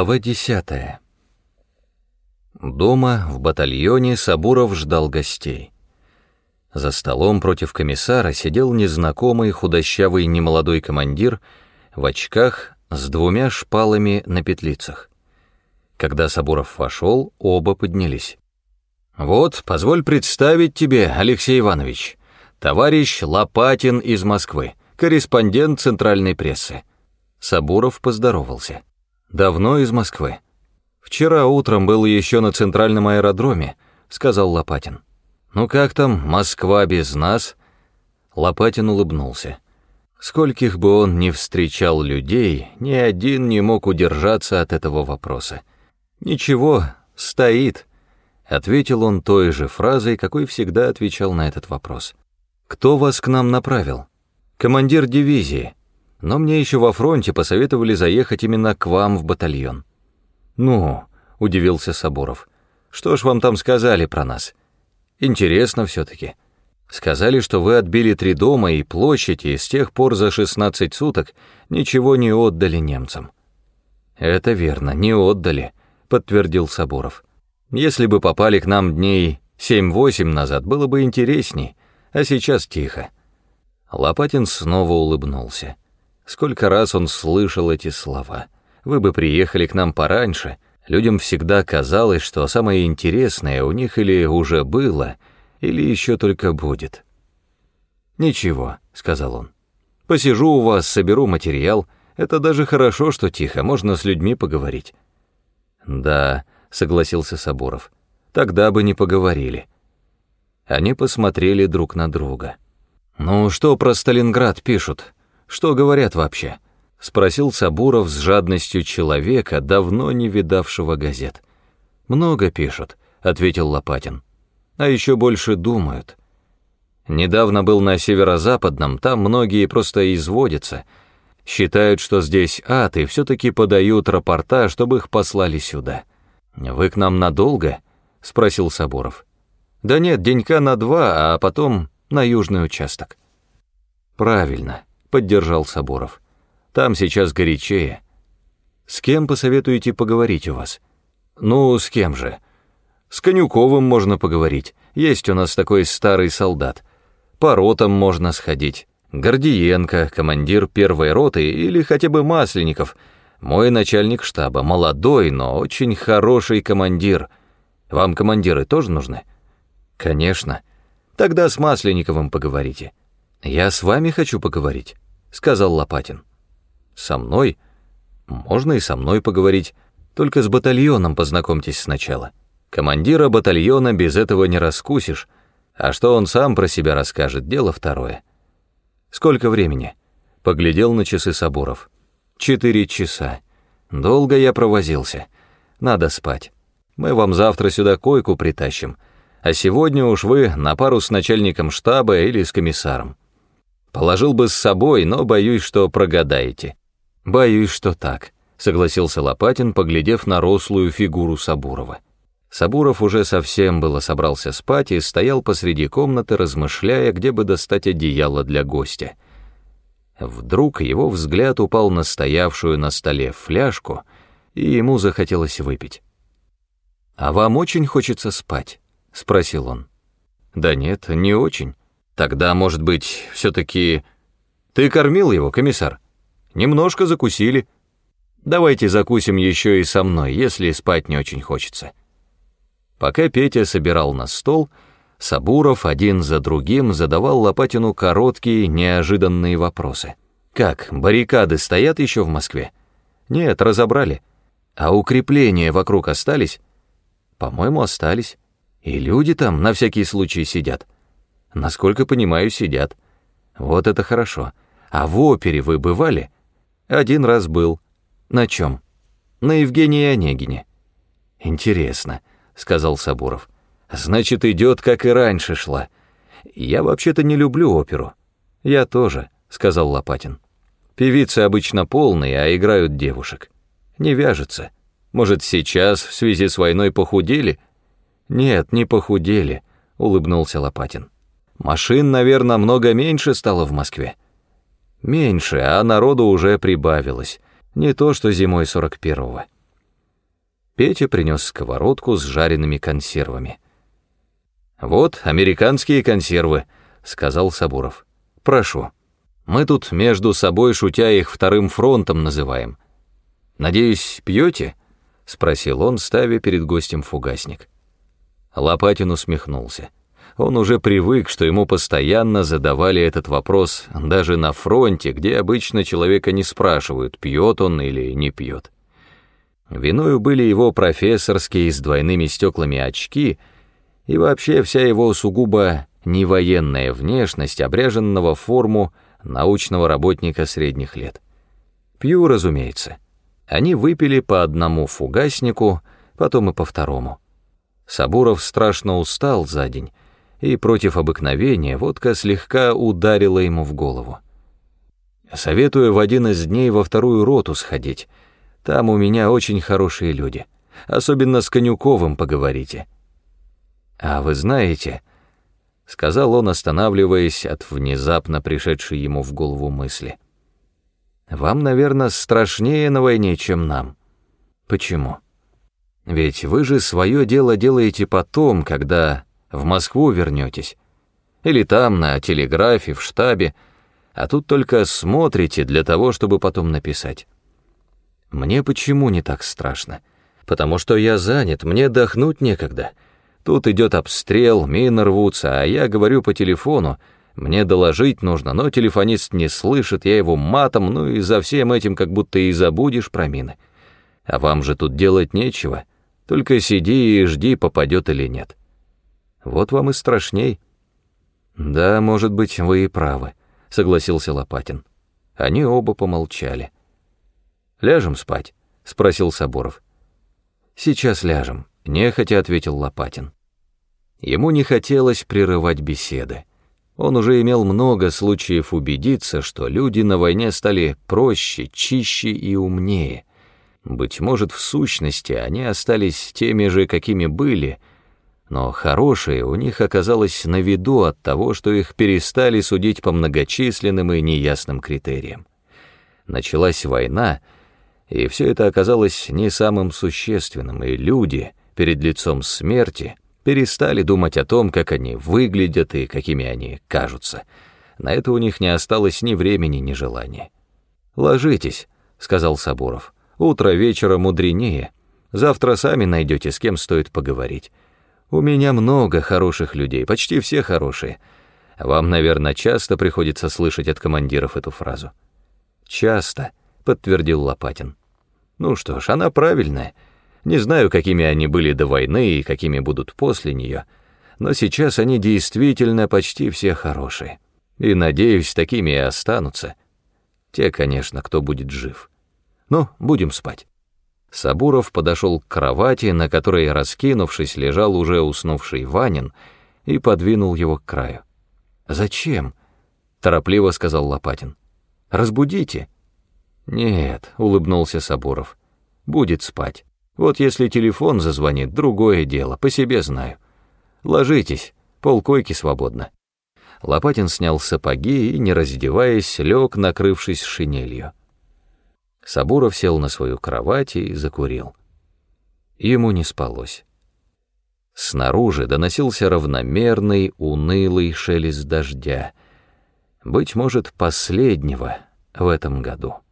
Глава 10. Дома, в батальоне, Сабуров ждал гостей. За столом против комиссара сидел незнакомый худощавый немолодой командир в очках с 2 шпалами на петлицах. Когда Сабуров вошел, оба поднялись. «Вот, позволь представить тебе, Алексей Иванович, товарищ Лопатин из Москвы, корреспондент центральной прессы». Сабуров поздоровался. «Давно из Москвы?» «Вчера утром был еще на центральном аэродроме», — сказал Лопатин. «Ну как там, Москва без нас?» Лопатин улыбнулся. Скольких бы он ни встречал людей, ни один не мог удержаться от этого вопроса. «Ничего, стоит», — ответил он той же фразой, какой всегда отвечал на этот вопрос. «Кто вас к нам направил?» «Командир дивизии. Но мне еще во фронте посоветовали заехать именно к вам в батальон». «Ну», — удивился Сабуров, — «что ж вам там сказали про нас? Интересно все-таки. Сказали, что вы отбили 3 дома и площадь, и с тех пор за 16 суток ничего не отдали немцам». «Это верно, не отдали», — подтвердил Сабуров. «Если бы попали к нам дней 7-8 назад, было бы интересней, а сейчас тихо». Лопатин снова улыбнулся. Сколько раз он слышал эти слова. «Вы бы приехали к нам пораньше». Людям всегда казалось, что самое интересное у них или уже было, или еще только будет. «Ничего», — сказал он. «Посижу у вас, соберу материал. Это даже хорошо, что тихо, можно с людьми поговорить». «Да», — согласился Сабуров, — «тогда бы не поговорили». Они посмотрели друг на друга. «Ну, что про Сталинград пишут? Что говорят вообще?» — спросил Сабуров с жадностью человека, давно не видавшего газет. «Много пишут», — ответил Лопатин. «А еще больше думают. Недавно был на северо-западном, там многие просто изводятся. Считают, что здесь ад, и все-таки подают рапорта, чтобы их послали сюда». «Вы к нам надолго?» — спросил Сабуров. «Да нет, денька на 2, а потом на южный участок». «Правильно», — поддержал Сабуров. «Там сейчас горячее. С кем посоветуете поговорить у вас?» «Ну, с кем же? С Конюковым можно поговорить. Есть у нас такой старый солдат. По ротам можно сходить. Гордиенко, командир 1-й роты, или хотя бы Масленников, мой начальник штаба, молодой, но очень хороший командир. Вам командиры тоже нужны?» «Конечно. Тогда с Масленниковым поговорите». «Я с вами хочу поговорить», — сказал Лопатин. «Со мной? Можно и со мной поговорить, только с батальоном познакомьтесь сначала. Командира батальона без этого не раскусишь, а что он сам про себя расскажет, дело второе». «Сколько времени?» — поглядел на часы Сабуров. 4 часа. Долго я провозился. Надо спать. Мы вам завтра сюда койку притащим, а сегодня уж вы на пару с начальником штаба или с комиссаром. Положил бы с собой, но боюсь, что прогадаете». «Боюсь, что так», — согласился Лопатин, поглядев на рослую фигуру Сабурова. Сабуров уже совсем было собрался спать и стоял посреди комнаты, размышляя, где бы достать одеяло для гостя. Вдруг его взгляд упал на стоявшую на столе фляжку, и ему захотелось выпить. «А вам очень хочется спать?» — спросил он. «Да нет, не очень. Тогда, может быть, все-таки... Ты кормил его, комиссар? Немножко закусили. Давайте закусим еще и со мной, если спать не очень хочется». Пока Петя собирал на стол, Сабуров один за другим задавал Лопатину короткие, неожиданные вопросы. «Как, баррикады стоят еще в Москве?» «Нет, разобрали. А укрепления вокруг остались?» «По-моему, остались. И люди там на всякий случай сидят». «Насколько понимаю, сидят». «Вот это хорошо. А в опере вы бывали?» «1 раз был». «На чем?» «На Евгении Онегине». «Интересно», — сказал Сабуров. «Значит, идет, как и раньше шла. Я вообще-то не люблю оперу». «Я тоже», — сказал Лопатин. «Певицы обычно полные, а играют девушек. Не вяжется. Может, сейчас в связи с войной похудели?» «Нет, не похудели», — улыбнулся Лопатин. «Машин, наверное, много меньше стало в Москве». «Меньше, а народу уже прибавилось. Не то, что зимой 41-го». Петя принес сковородку с жареными консервами. «Вот, американские консервы», — сказал Сабуров. «Прошу. Мы тут между собой, шутя, их вторым фронтом называем. Надеюсь, пьете?» — спросил он, ставя перед гостем фугасник. Лопатин усмехнулся. Он уже привык, что ему постоянно задавали этот вопрос даже на фронте, где обычно человека не спрашивают, пьет он или не пьет. Виною были его профессорские с двойными стеклами очки и вообще вся его сугубо невоенная внешность, обряженного в форму научного работника средних лет. Пью, разумеется. Они выпили по одному фугаснику, потом и по второму. Сабуров страшно устал за день, и против обыкновения водка слегка ударила ему в голову. «Советую в один из дней во вторую роту сходить. Там у меня очень хорошие люди. Особенно с Конюковым поговорите». «А вы знаете», — сказал он, останавливаясь от внезапно пришедшей ему в голову мысли, «вам, наверное, страшнее на войне, чем нам. Почему? Ведь вы же свое дело делаете потом, когда в Москву вернетесь, или там на телеграфе, в штабе, а тут только смотрите для того, чтобы потом написать. Мне почему не так страшно? Потому что я занят, мне отдохнуть некогда. Тут идет обстрел, мины рвутся, а я говорю по телефону, мне доложить нужно, но телефонист не слышит, я его матом, ну и за всем этим как будто и забудешь про мины. А вам же тут делать нечего, только сиди и жди, попадет или нет. Вот вам и страшней». «Да, может быть, вы и правы», — согласился Лопатин. Они оба помолчали. «Ляжем спать?» — спросил Сабуров. «Сейчас ляжем», — нехотя ответил Лопатин. Ему не хотелось прерывать беседы. Он уже имел много случаев убедиться, что люди на войне стали проще, чище и умнее. Быть может, в сущности, они остались теми же, какими были, но хорошее у них оказалось на виду от того, что их перестали судить по многочисленным и неясным критериям. Началась война, и все это оказалось не самым существенным, и люди перед лицом смерти перестали думать о том, как они выглядят и какими они кажутся. На это у них не осталось ни времени, ни желания. «Ложитесь», — сказал Сабуров. «Утро вечера мудренее. Завтра сами найдете, с кем стоит поговорить. У меня много хороших людей, почти все хорошие. Вам, наверное, часто приходится слышать от командиров эту фразу». «Часто», — подтвердил Лопатин. «Ну что ж, она правильная. Не знаю, какими они были до войны и какими будут после нее, но сейчас они действительно почти все хорошие. И, надеюсь, такими и останутся. Те, конечно, кто будет жив. Ну, будем спать». Сабуров подошел к кровати, на которой, раскинувшись, лежал уже уснувший Ванин, и подвинул его к краю. «Зачем?» — торопливо сказал Лопатин. «Разбудите». «Нет», — улыбнулся Сабуров, — «будет спать. Вот если телефон зазвонит, другое дело, по себе знаю. Ложитесь, полкойки свободно». Лопатин снял сапоги и, не раздеваясь, лег, накрывшись шинелью. Сабуров сел на свою кровать и закурил. Ему не спалось. Снаружи доносился равномерный, унылый шелест дождя, быть может, последнего в этом году.